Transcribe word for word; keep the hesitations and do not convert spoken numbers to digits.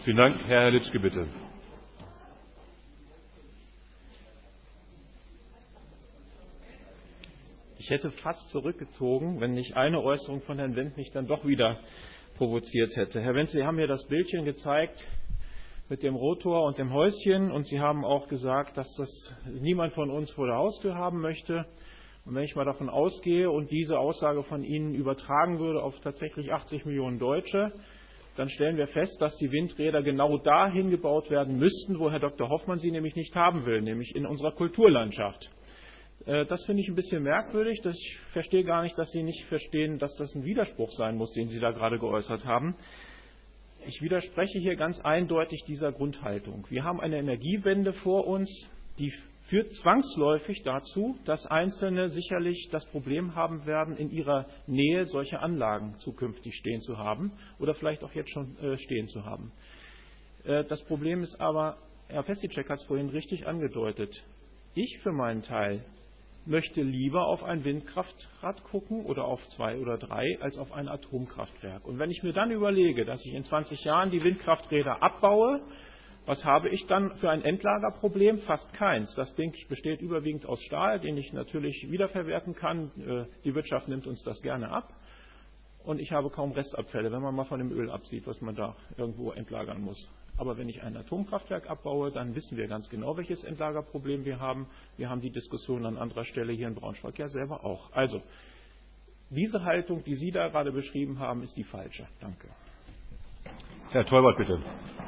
Vielen Dank. Herr Litschke, bitte. Ich hätte fast zurückgezogen, wenn nicht eine Äußerung von Herrn Wendt mich dann doch wieder provoziert hätte. Herr Wendt, Sie haben mir das Bildchen gezeigt mit dem Rotor und dem Häuschen und Sie haben auch gesagt, dass das niemand von uns vor der Haustür haben möchte. Und wenn ich mal davon ausgehe und diese Aussage von Ihnen übertragen würde auf tatsächlich achtzig Millionen Deutsche, dann stellen wir fest, dass die Windräder genau dahin gebaut werden müssten, wo Herr Doktor Hoffmann sie nämlich nicht haben will, nämlich in unserer Kulturlandschaft. Das finde ich ein bisschen merkwürdig. Ich verstehe gar nicht, dass Sie nicht verstehen, dass das ein Widerspruch sein muss, den Sie da gerade geäußert haben. Ich widerspreche hier ganz eindeutig dieser Grundhaltung. Wir haben eine Energiewende vor uns, die führt zwangsläufig dazu, dass Einzelne sicherlich das Problem haben werden, in ihrer Nähe solche Anlagen zukünftig stehen zu haben oder vielleicht auch jetzt schon stehen zu haben. Das Problem ist aber, Herr Pesicek hat es vorhin richtig angedeutet, ich für meinen Teil möchte lieber auf ein Windkraftrad gucken oder auf zwei oder drei als auf ein Atomkraftwerk. Und wenn ich mir dann überlege, dass ich in zwanzig Jahren die Windkrafträder abbaue, was habe ich dann für ein Endlagerproblem? Fast keins. Das Ding besteht überwiegend aus Stahl, den ich natürlich wiederverwerten kann. Die Wirtschaft nimmt uns das gerne ab. Und ich habe kaum Restabfälle, wenn man mal von dem Öl absieht, was man da irgendwo entlagern muss. Aber wenn ich ein Atomkraftwerk abbaue, dann wissen wir ganz genau, welches Endlagerproblem wir haben. Wir haben die Diskussion an anderer Stelle hier in Braunschweig ja selber auch. Also, diese Haltung, die Sie da gerade beschrieben haben, ist die falsche. Danke. Herr Teubert, bitte.